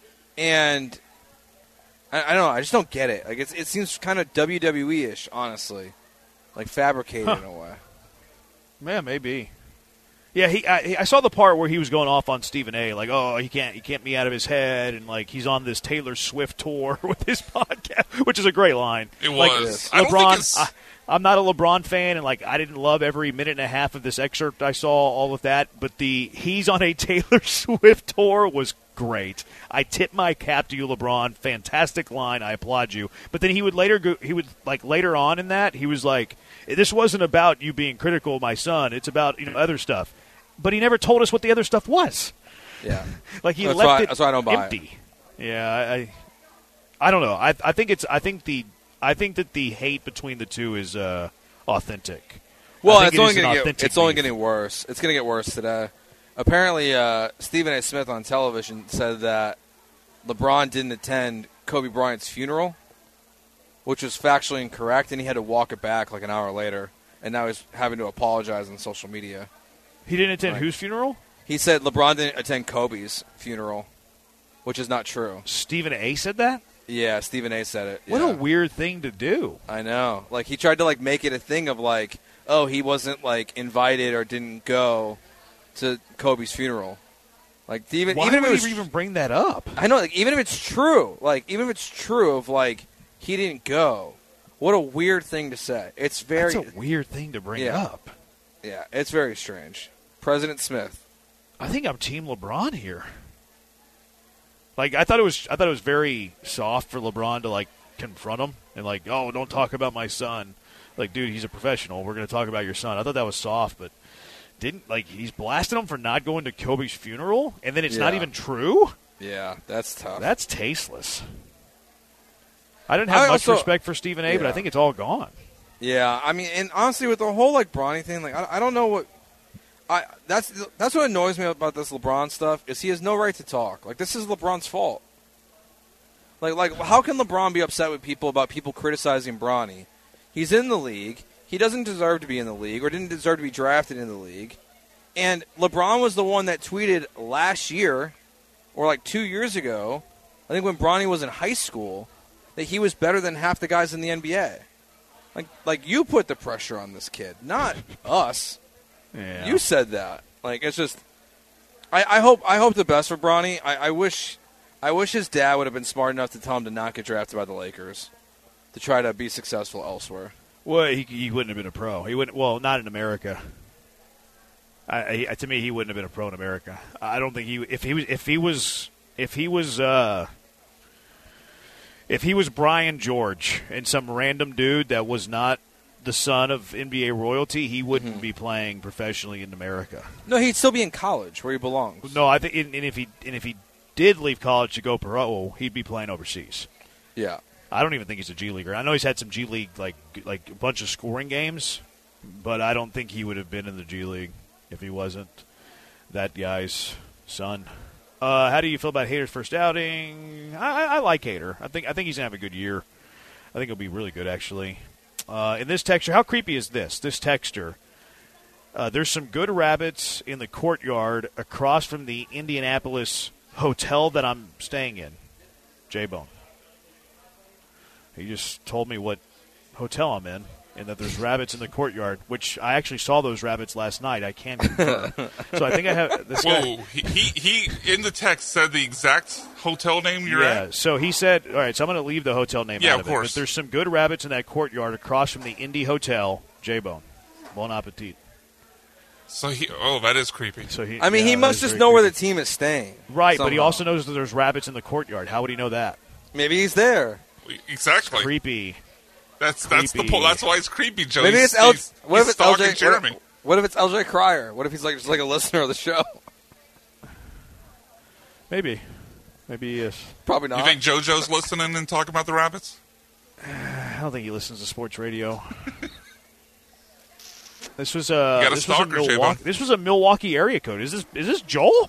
and I, I don't know. I just don't get it. Like it's, it seems kind of W W E-ish, honestly, like fabricated Huh. in a way. Yeah, maybe. Yeah, he. I, I saw the part where he was going off on Stephen A. Like, oh, he can't, he can't be out of his head, and like he's on this Taylor Swift tour with his podcast, which is a great line. It Like, was. I don't think LeBron. it's- I, I'm not a LeBron fan, and like I didn't love every minute and a half of this excerpt I saw, all of that. But the he's on a Taylor Swift tour was great. I tip my cap to you, LeBron. Fantastic line. I applaud you. But then he would later go. He would like later on in that he was like, this wasn't about you being critical of my son. It's about you know other stuff. But he never told us what the other stuff was. Yeah, Like he That's left why- it that's why I don't buy it. empty. Yeah, I, I, I don't know. I, I think it's. I think the. I think that the hate between the two is uh, authentic. well, I think it's it only is an going to authentic get it's only beef. getting worse. It's going to get worse today. Apparently, uh, Stephen A. Smith on television said that LeBron didn't attend Kobe Bryant's funeral, which was factually incorrect, and he had to walk it back like an hour later, and now he's having to apologize on social media. He didn't attend Right. whose funeral? He said LeBron didn't attend Kobe's funeral, which is not true. Stephen A. said that. Yeah, Stephen A. said it. What yeah. a weird thing to do. I know. Like he tried to like make it a thing of like, oh, he wasn't like invited or didn't go to Kobe's funeral. Like, even Why even if would it was, he even bring that up? I know, like, even if it's true, like, even if it's true of, like, he didn't go, what a weird thing to say. It's very... That's a weird thing to bring yeah. up. Yeah, it's very strange. President Smith. I think I'm Team LeBron here. Like, I thought it was I thought it was very soft for LeBron to, like, confront him and, like, oh, don't talk about my son. Like, dude, he's a professional. We're going to talk about your son. I thought that was soft, but didn't, like, he's blasting him for not going to Kobe's funeral, and then it's Yeah. not even true? Yeah, that's tough. That's tasteless. I didn't have I much also- respect for Stephen A., but I Yeah. think it's all gone. Yeah, I mean, and honestly, with the whole, like, Bronny thing, like, I, I don't know what... I that's that's what annoys me about this LeBron stuff, is he has no right to talk. Like, this is LeBron's fault. Like, like how can LeBron be upset with people about people criticizing Bronny? He's in the league. He doesn't deserve to be in the league or didn't deserve to be drafted in the league. And LeBron was the one that tweeted last year, or like two years ago, I think when Bronny was in high school, that he was better than half the guys in the N B A. Like, like you put the pressure on this kid, not us. Yeah. You said that. Like, it's just, I, I hope I hope the best for Bronny. I, I wish I wish his dad would have been smart enough to tell him to not get drafted by the Lakers, to try to be successful elsewhere. Well, he, he wouldn't have been a pro. He wouldn't. Well, not in America. I, I, to me, he wouldn't have been a pro in America. I don't think he. If he was. If he was. If he was. Uh, if he was Brian George and some random dude that was not the son of N B A royalty, he wouldn't be playing professionally in America. No, he'd still be in college where he belongs. No, I think. And, and if he and if he did leave college to go pro, he'd be playing overseas. Yeah. I don't even think he's a G Leaguer. I know he's had some G League, like like a bunch of scoring games, but I don't think he would have been in the G League if he wasn't that guy's son. Uh, how do you feel about Hader's first outing? I, I, I like Hader. I think I think he's gonna have a good year. I think he'll be really good, actually. Uh, in this texture, how creepy is this? This texture. Uh, there's some good rabbits in the courtyard across from the Indianapolis hotel that I'm staying in. J-Bone. He just told me what hotel I'm in and that there's rabbits in the courtyard, which I actually saw those rabbits last night. I can confirm. So I think I have this guy. Whoa, he, he he in the text said the exact hotel name you're Yeah, at? so he said, all right, so I'm going to leave the hotel name Yeah, out of of it. course. But there's some good rabbits in that courtyard across from the Indy Hotel, J-Bone. Bon appetit. So he, oh, that is creepy. So he, I mean, yeah, he that must is just very know where creepy. the team is staying. Right, but he somehow. also knows that there's rabbits in the courtyard. How would he know that? Maybe he's there. Exactly. Creepy. That's that's the Creepy. po- that's why it's creepy, Joe. Maybe He's- it's L. he's- What he's if it's L stalking J? Jeremy? What, what if it's L J Cryer? What if he's like just like a listener of the show? Maybe. Maybe he is. Probably not. You think JoJo's listening and talking about the rabbits? I don't think he listens to sports radio. This was a You got a this was a stalker, J-Bone. Milwaukee. This was a Milwaukee area code. Is this is this Joel?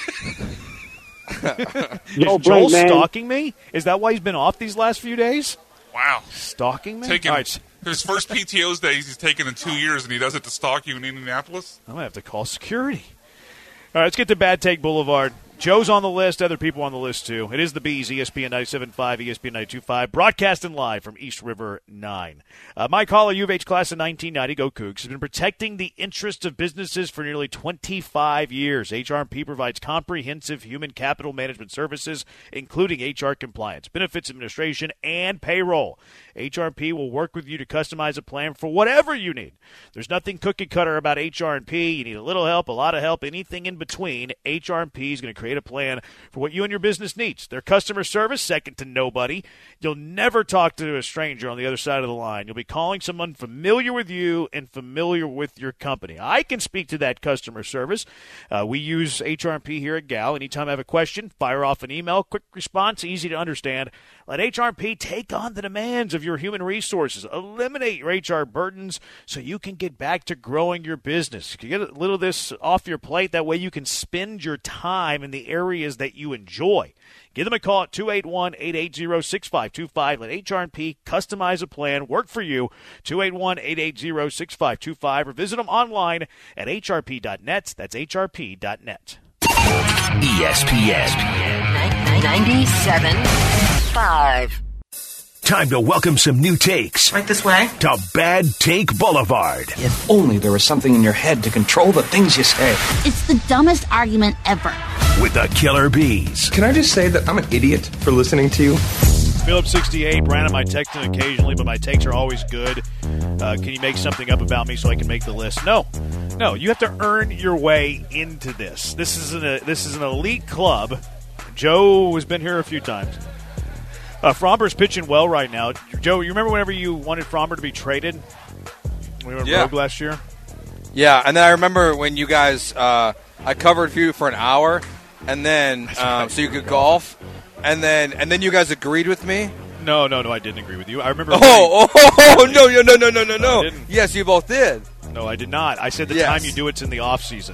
Is Oh, Joel Blake, man. stalking me? Is that why he's been off these last few days? Wow. Stalking me? Taking All right, his first P T O's days he's taken in two years, and he does it to stalk you in Indianapolis. I'm gonna have to call security. All right, let's get to Bad Take Boulevard. Joe's on the list. Other people on the list, too. It is the Bees, E S P N ninety-seven point five, E S P N ninety-two point five, broadcasting live from East River nine. Uh, Mike Hall, U of H class of nineteen ninety, go Cougs, has been protecting the interests of businesses for nearly twenty-five years. H R and P provides comprehensive human capital management services, including H R compliance, benefits administration, and payroll. H R and P will work with you to customize a plan for whatever you need. There's nothing cookie-cutter about H R and P. You need a little help, a lot of help, anything in between. H R and P is going to create a plan for what you and your business needs. Their customer service, second to nobody. You'll never talk to a stranger on the other side of the line. You'll be calling someone familiar with you and familiar with your company. I can speak to that customer service. Uh, we use H R and P here at Gal. Anytime I have a question, fire off an email, quick response, easy to understand. Let H R and P take on the demands of your human resources. Eliminate your H R burdens so you can get back to growing your business. You get a little of this off your plate. That way you can spend your time in the areas that you enjoy. Give them a call at two eight one, eight eight zero, six five two five. Let H R and P customize a plan, work for you. two eight one, eight eight zero, six five two five, or visit them online at H R P dot net. That's H R P dot net. E S P N. ninety-seven point five. Time to welcome some new takes Right this way. to Bad Take Boulevard. If only there was something in your head to control the things you say. It's the dumbest argument ever. With the Killer Bees. Can I just say that I'm an idiot for listening to you? Philip sixty-eight, Brandon, I text him occasionally, but my takes are always good. Uh, can you make something up about me so I can make the list? No. No, you have to earn your way into this. This is an, a, this is an elite club. Joe has been here a few times. Uh, Fromber's pitching well right now. Joe, you remember whenever you wanted Fromber to be traded? We went Yeah. rogue last year? Yeah, and then I remember when you guys, uh, I covered for you for an hour, and then um, so you could golf, and then and then you guys agreed with me. No, no, no, I didn't agree with you. I remember. Oh, oh, oh, oh no, no, no, no, no, no, No, I no. didn't. Yes, you both did. No, I did not. I said the Yes. time you do it's in the off season.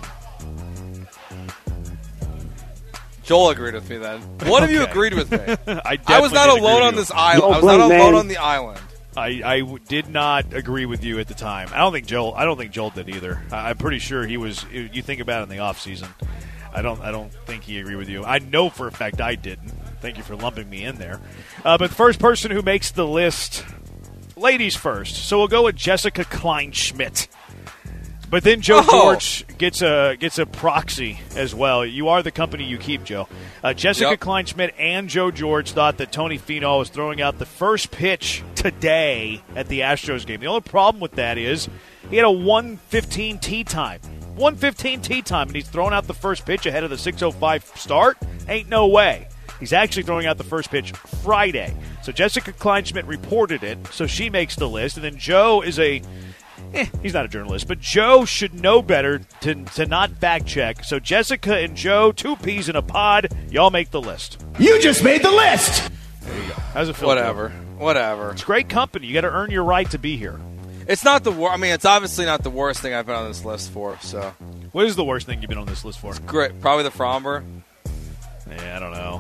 Joel agreed with me then. One of you Okay. agreed with me. I, I was definitely not did agree alone with on you. this island. Yo, I was not Blake, alone man. on the island. I, I w- did not agree with you at the time. I don't think Joel. I don't think Joel did either. I, I'm pretty sure he was. You think about it in the off season. I don't. I don't think he agreed with you. I know for a fact I didn't. Thank you for lumping me in there. Uh, but the first person who makes the list, ladies first. So we'll go with Jessica Kleinschmidt. But then Joe Oh. George gets a gets a proxy as well. You are the company you keep, Joe. Uh, Jessica Yep. Kleinschmidt and Joe George thought that Tony Finau was throwing out the first pitch today at the Astros game. The only problem with that is he had a one fifteen tee time. one fifteen tee time, and he's throwing out the first pitch ahead of the six oh five start? Ain't no way. He's actually throwing out the first pitch Friday. So Jessica Kleinschmidt reported it, so she makes the list. And then Joe is a... Eh, he's not a journalist, but Joe should know better to, to not fact check. So Jessica and Joe, two peas in a pod, y'all make the list. You just made the list! How's it feel? Whatever. Whatever. It's great company. You got to earn your right to be here. It's not the worst. I mean, it's obviously not the worst thing I've been on this list for. So What is the worst thing you've been on this list for? great. Probably the Fromber. Yeah, I don't know.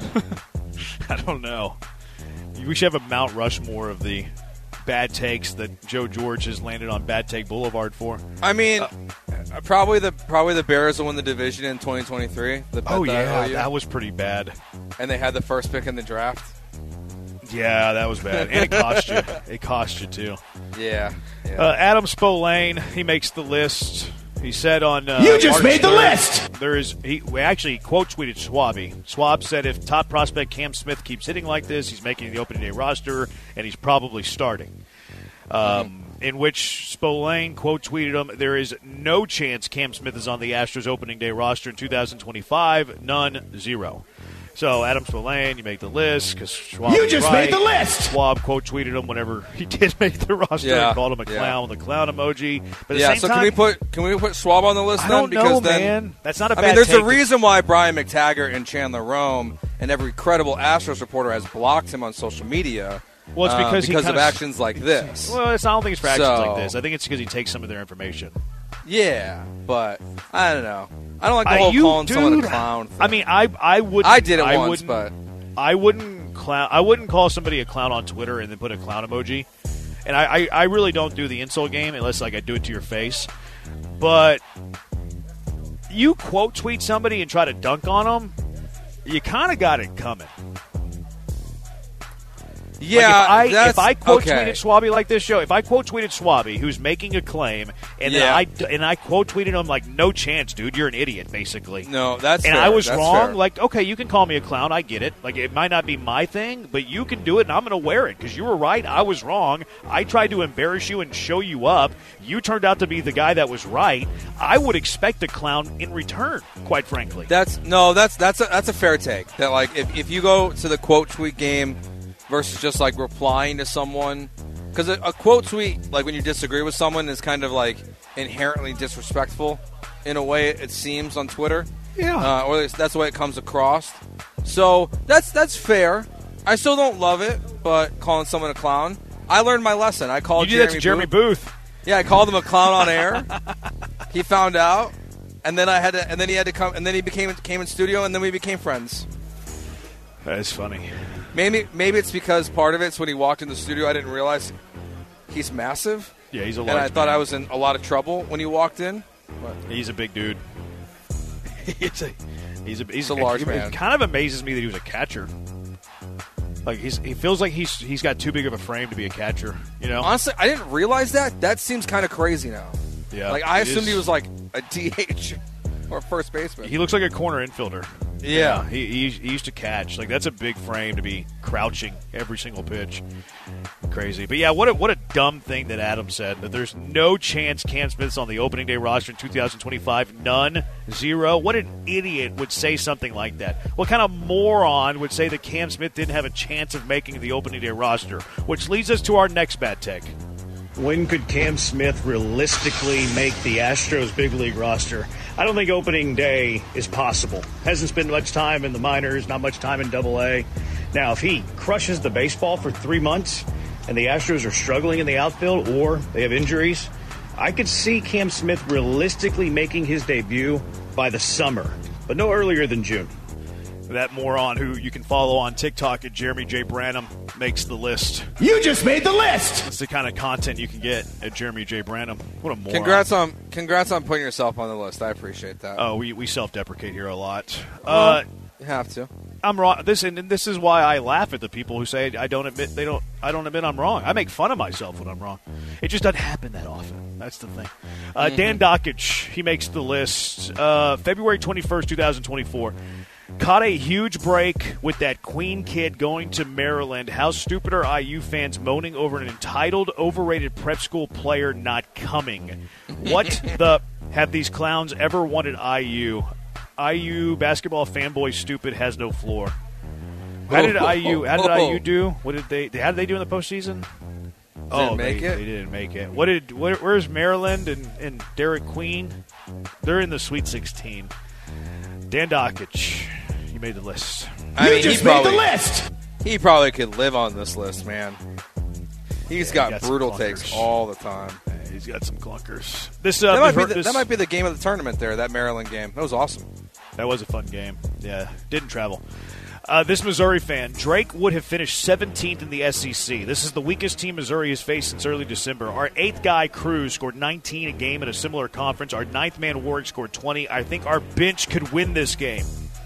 I don't know. We should have a Mount Rushmore of the bad takes that Joe George has landed on Bad Take Boulevard for. I mean, uh, probably the probably the Bears will win the division in twenty twenty-three. The bet Oh, that I yeah, owe you. that was pretty bad. And they had the first pick in the draft. Yeah, that was bad. And it cost you. It cost you, too. Yeah. yeah. Uh, Adam Spolane, he makes the list. He said on uh, You just March made the third, list! There is he we actually quote tweeted Schwabe. Schwab said if top prospect Cam Smith keeps hitting like this, he's making the opening day roster and he's probably starting. Um, in which Spolane quote tweeted him, "There is no chance Cam Smith is on the Astros opening day roster in two thousand twenty-five. None, zero." So, Adam Spolane, you make the list because Schwab You was just right. made the list! Schwab quote tweeted him whenever he did make the roster Yeah, and called him a yeah. clown with the clown emoji. But at the yeah. same So time, can we put can we put Schwab on the list I then? don't because know, then, man. That's not a I bad mean, there's take. a reason why Brian McTaggart and Chandler Rome and every credible Astros reporter has blocked him on social media. Well, it's uh, because he because of kinda- actions like this. Well, it's, I don't think it's for actions So- like this. I think it's because he takes some of their information. Yeah, but I don't know. I don't like the I- whole you- calling someone dude, a clown thing. I mean, I I would. I did it I once, wouldn't- but I wouldn't clown. I wouldn't call somebody a clown on Twitter and then put a clown emoji. And I, I, I really don't do the insult game unless like I do it to your face. But you quote tweet somebody and try to dunk on them, you kind of got it coming. yeah, Like if I that's, if I quote okay. tweeted Swabby like this show, if I quote tweeted Swabby who's making a claim, and then Yeah. I and I quote tweeted him like, no chance, dude, you're an idiot, basically. No, that's and fair. I was That's wrong. fair. Like, okay, you can call me a clown. I get it. Like, it might not be my thing, but you can do it, and I'm going to wear it because you were right. I was wrong. I tried to embarrass you and show you up. You turned out to be the guy that was right. I would expect a clown in return, quite frankly. That's no, that's that's a that's a fair take. That like if, if you go to the quote tweet game versus just like replying to someone, because a, a quote tweet, like when you disagree with someone, is kind of like inherently disrespectful in a way it seems on Twitter. Yeah. uh, or at least that's the way it comes across. So that's that's fair. I still don't love it, but calling someone a clown, I learned my lesson. I called you did Jeremy that to Jeremy Booth. Booth. Yeah, I called him a clown on air. He found out, and then I had to, and then he had to come, and then he became came in studio, and then we became friends. That's funny. Maybe maybe it's because part of it's when he walked in the studio, I didn't realize he's massive, Yeah, he's a and large I thought man. I was in a lot of trouble when he walked in. But He's a big dude. he's a he's a he's a large it, man. It kind of amazes me that he was a catcher. Like he's he feels like he's he's got too big of a frame to be a catcher. You know, honestly, I didn't realize that. That seems kind of crazy now. Yeah, like I assumed is. he was like a D H or first baseman. He looks like a corner infielder. Yeah, he, he he used to catch. Like that's a big frame to be crouching every single pitch. Crazy, but yeah, what a what a dumb thing that Adam said. That there's no chance Cam Smith's on the opening day roster in two thousand twenty-five. None, zero. What an idiot would say something like that. What kind of moron would say that Cam Smith didn't have a chance of making the opening day roster? Which leads us to our next bad take. When could Cam Smith realistically make the Astros big league roster? I don't think opening day is possible. Hasn't spent much time in the minors, not much time in Double A. Now, if he crushes the baseball for three months and the Astros are struggling in the outfield or they have injuries, I could see Cam Smith realistically making his debut by the summer, but no earlier than June. That moron who you can follow on TikTok at Jeremy J. Branham makes the list. You just made the list! It's the kind of content you can get at Jeremy J. Branham. What a moron. Congrats on congrats on putting yourself on the list. I appreciate that. Oh, we, we self-deprecate here a lot. Well, uh, you have to. I'm wrong. This and this is why I laugh at the people who say I don't admit they don't. I don't admit I'm wrong. I make fun of myself when I'm wrong. It just doesn't happen that often. That's the thing. Uh, mm-hmm. Dan Dockich, he makes the list. Uh, February twenty-first, twenty twenty-four. Caught a huge break with that Queen kid going to Maryland. How stupid are I U fans moaning over an entitled, overrated prep school player not coming? What the have these clowns ever wanted I U? I U basketball fanboy stupid has no floor. How did I U? How did I U do? What did they? How did they do in the postseason? Oh, make they, it? they didn't make it. What did? Where, where's Maryland and, and Derek Queen? They're in the Sweet sixteen. Dan Dockich, you made the list. I you mean, just he probably, made the list. He probably could live on this list, man. He's Yeah, got, he got brutal some takes clunkers. all the time. Yeah, he's got some clunkers. This, uh, that, might be hurt- the, this that might be the game of the tournament there, that Maryland game. That was awesome. That was a fun game. Yeah, didn't travel. Uh, this Missouri fan, Drake would have finished seventeenth in the S E C. This is the weakest team Missouri has faced since early December. Our eighth guy, Cruz, scored nineteen a game in a similar conference. Our ninth man, Warwick, scored twenty. I think our bench could win this game.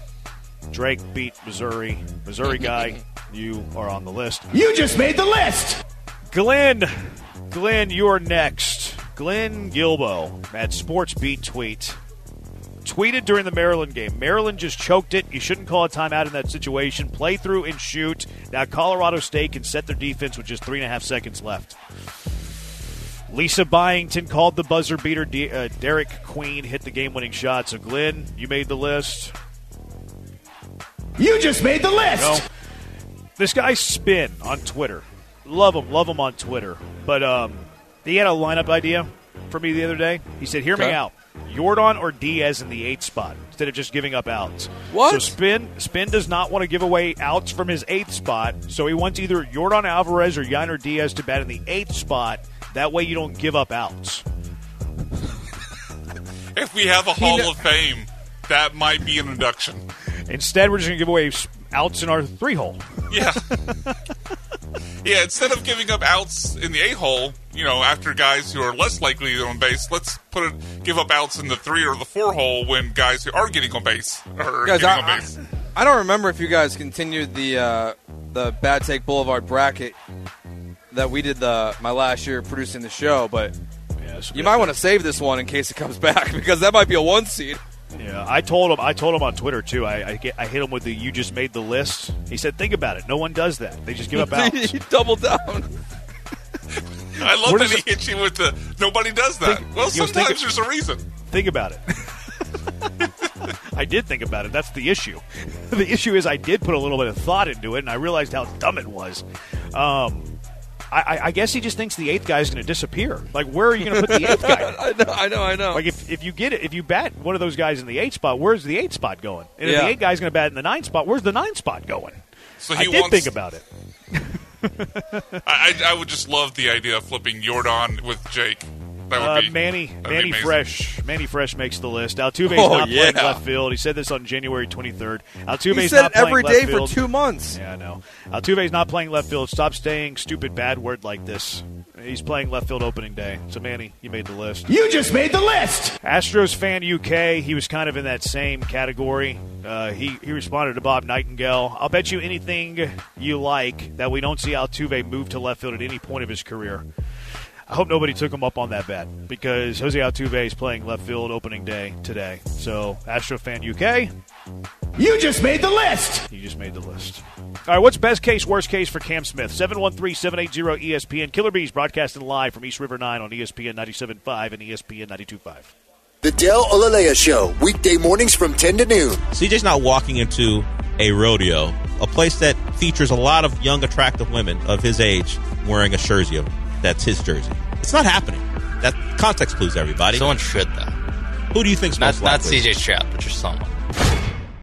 Drake beat Missouri. Missouri guy, you are on the list. You just made the list. Glenn, Glenn, you're next. Glenn Gilbo at Sports Beat Tweet tweeted during the Maryland game. Maryland just choked it. You shouldn't call a timeout in that situation. Play through and shoot. Now Colorado State can set their defense with just three and a half seconds left. Lisa Byington called the buzzer beater. De- uh, Derek Queen hit the game-winning shot. So Glenn, you made the list. You just made the list. No. This guy Spin on Twitter. Love him, love him on Twitter. But um, he had a lineup idea for me the other day. He said, hear Okay. me out. Jordan or Diaz in the eighth spot instead of just giving up outs. What? So Spin Spin does not want to give away outs from his eighth spot, so he wants either Jordan Alvarez or Yainer Diaz to bat in the eighth spot. That way you don't give up outs. If we have a Hall of Fame, that might be an induction. Instead, we're just going to give away outs in our three-hole. Yeah. Yeah, instead of giving up outs in the A-hole, you know, after guys who are less likely to get on base, let's put it, give up outs in the three or the four hole when guys who are getting on base are Guys, getting I, on base. I, I don't remember if you guys continued the uh, the Bad Take Boulevard bracket that we did the my last year producing the show, but Yeah, so you might want to save this one in case it comes back because that might be a one seed. Yeah, I told him. I told him on Twitter too. I I, get, I hit him with the "you just made the list." He said, "Think about it. No one does that. They just give up outs." He doubled down. I love Where that does he it- hit you with the nobody does that. Think- well, you know, sometimes think- there's a reason. Think about it. I did think about it. That's the issue. The issue is I did put a little bit of thought into it, and I realized how dumb it was. Um, I, I guess he just thinks the eighth guy is going to disappear. Like, where are you going to put the eighth guy? I know, I know, I know. Like, if, if you get it, if you bat one of those guys in the eighth spot, where's the eighth spot going? And if Yeah. the eighth guy's going to bat in the ninth spot, where's the ninth spot going? So I he did wants, think about it. I, I I would just love the idea of flipping Jordan with Jake. That would Uh, be, Manny that'd be Manny amazing. Fresh Manny Fresh makes the list. Altuve's Oh, not yeah. playing left field. He said this on January twenty-third. Altuve's He said not it every playing day left for field. two months. Yeah, I know. Altuve's not playing left field. Stop saying stupid bad word like this. He's playing left field opening day. So, Manny, you made the list. You just made the list. Astros fan U K, he was kind of in that same category. Uh, he, he responded to Bob Nightingale. I'll bet you anything you like that we don't see Altuve move to left field at any point of his career. I hope nobody took him up on that bet because Jose Altuve is playing left field opening day today. So, Astro fan U K, You just made the list. you just made the list. All right, what's best case, worst case for Cam Smith? seven one three, seven eight zero, E S P N. Killer Bees broadcasting live from East River nine on E S P N ninety-seven point five and E S P N ninety-two point five. The Del Olalea Show, weekday mornings from ten to noon. C J's not walking into a rodeo, a place that features a lot of young, attractive women of his age wearing a jersey. That's his jersey. It's not happening. That context clues everybody. Someone should, though. Who do you think's Not, most not likely? C J Stroud, but just someone.